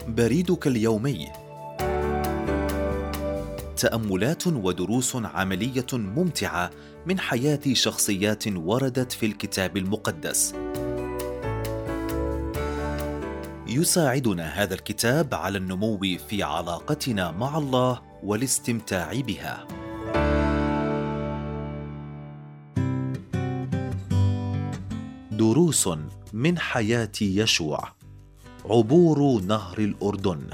بريدك اليومي. تأملات ودروس عملية ممتعة من حياة شخصيات وردت في الكتاب المقدس. يساعدنا هذا الكتاب على النمو في علاقتنا مع الله والاستمتاع بها. دروس من حياة يشوع. عبور نهر الأردن.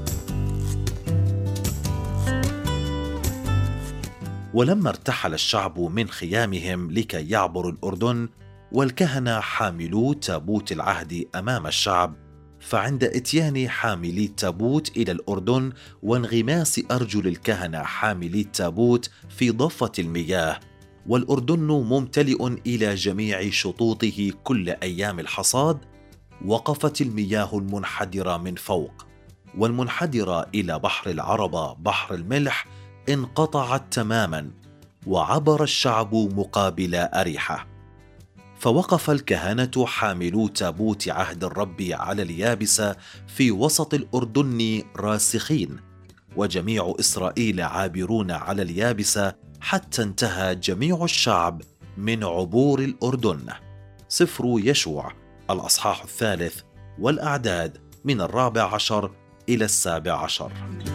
ولما ارتحل الشعب من خيامهم لكي يعبروا الأردن، والكهنة حاملو تابوت العهد أمام الشعب، فعند إتيان حاملي التابوت إلى الأردن وانغماس أرجل الكهنة حاملي التابوت في ضفة المياه، والأردن ممتلئ إلى جميع شطوطه كل أيام الحصاد، وقفت المياه المنحدرة من فوق والمنحدرة إلى بحر العربة بحر الملح انقطعت تماما، وعبر الشعب مقابل أريحة. فوقف الكهنة حاملو تابوت عهد الرب على اليابسة في وسط الأردن راسخين، وجميع إسرائيل عابرون على اليابسة حتى انتهى جميع الشعب من عبور الأردن. سفر يشوع الأصحاح 3 والأعداد من 14 إلى 17.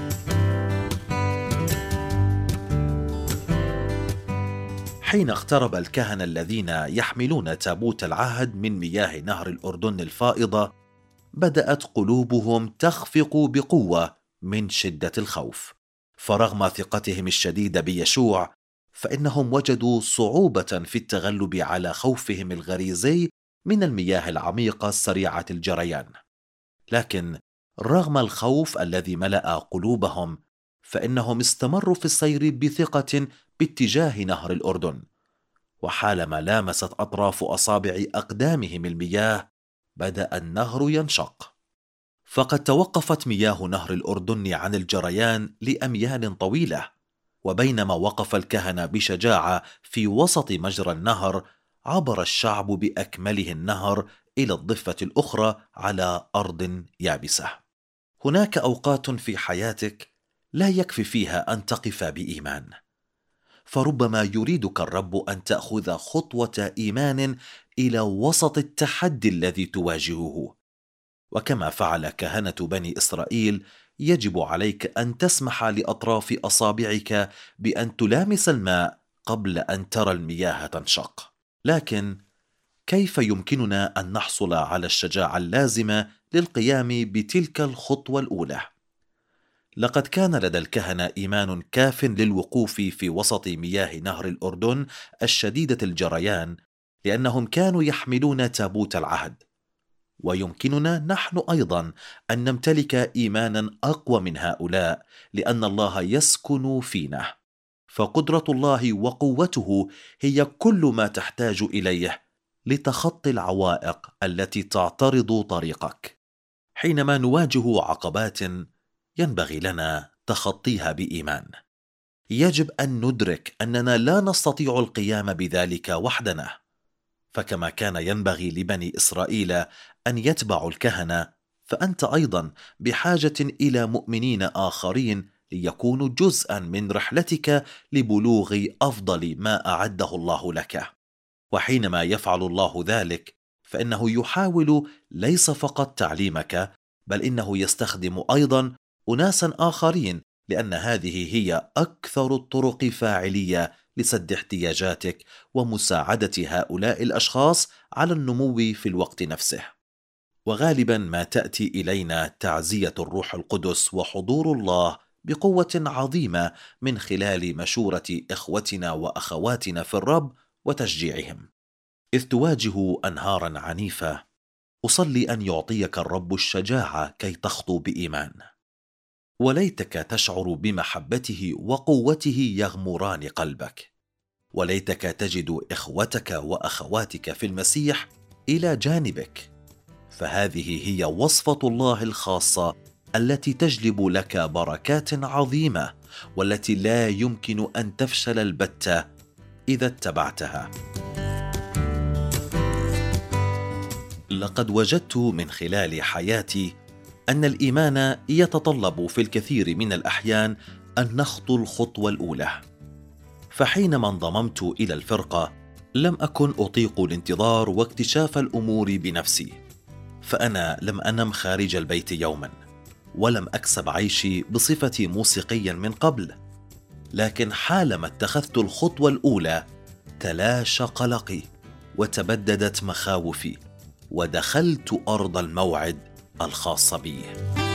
حين اقترب الكهنة الذين يحملون تابوت العهد من مياه نهر الأردن الفائضة، بدأت قلوبهم تخفق بقوة من شدة الخوف. فرغم ثقتهم الشديدة بيشوع، فإنهم وجدوا صعوبة في التغلب على خوفهم الغريزي من المياه العميقة السريعة الجريان. لكن رغم الخوف الذي ملأ قلوبهم، فإنهم استمروا في السير بثقة باتجاه نهر الأردن. وحالما لامست أطراف أصابع أقدامهم المياه، بدأ النهر ينشق. فقد توقفت مياه نهر الأردن عن الجريان لأميال طويلة، وبينما وقف الكهنة بشجاعة في وسط مجرى النهر، عبر الشعب بأكمله النهر إلى الضفة الأخرى على أرض يابسة. هناك أوقات في حياتك لا يكفي فيها أن تقف بإيمان، فربما يريدك الرب أن تأخذ خطوة إيمان إلى وسط التحدي الذي تواجهه. وكما فعل كهنة بني إسرائيل، يجب عليك أن تسمح لأطراف أصابعك بأن تلامس الماء قبل أن ترى المياه تنشق. لكن كيف يمكننا أن نحصل على الشجاعة اللازمة للقيام بتلك الخطوة الأولى؟ لقد كان لدى الكهنة إيمان كاف للوقوف في وسط مياه نهر الأردن الشديدة الجريان، لأنهم كانوا يحملون تابوت العهد. ويمكننا نحن أيضا أن نمتلك إيمانا أقوى من هؤلاء، لأن الله يسكن فينا. فقدرة الله وقوته هي كل ما تحتاج إليه لتخطي العوائق التي تعترض طريقك. حينما نواجه عقبات، ينبغي لنا تخطيها بإيمان. يجب أن ندرك أننا لا نستطيع القيام بذلك وحدنا، فكما كان ينبغي لبني إسرائيل أن يتبعوا الكهنة، فأنت أيضا بحاجة إلى مؤمنين آخرين ليكونوا جزءا من رحلتك لبلوغ أفضل ما أعده الله لك. وحينما يفعل الله ذلك، فإنه يحاول ليس فقط تعليمك، بل إنه يستخدم أيضا أناسا آخرين، لأن هذه هي أكثر الطرق فاعلية لسد احتياجاتك ومساعدة هؤلاء الأشخاص على النمو في الوقت نفسه. وغالبا ما تأتي إلينا تعزية الروح القدس وحضور الله بقوة عظيمة من خلال مشورة إخوتنا وأخواتنا في الرب وتشجيعهم. إذ تواجه أنهارا عنيفة، أصلي أن يعطيك الرب الشجاعة كي تخطو بإيمان. وليتك تشعر بمحبته وقوته يغمران قلبك، وليتك تجد إخوتك وأخواتك في المسيح إلى جانبك، فهذه هي وصفة الله الخاصة التي تجلب لك بركات عظيمة، والتي لا يمكن أن تفشل البتة إذا اتبعتها. لقد وجدت من خلال حياتي أن الإيمان يتطلب في الكثير من الأحيان أن نخطو الخطوة الأولى. فحينما انضممت إلى الفرقة لم أكن أطيق الانتظار واكتشاف الأمور بنفسي، فأنا لم أنم خارج البيت يوما، ولم أكسب عيشي بصفتي موسيقيا من قبل، لكن حالما اتخذت الخطوة الأولى تلاشى قلقي وتبددت مخاوفي، ودخلت أرض الموعد الخاصة بي.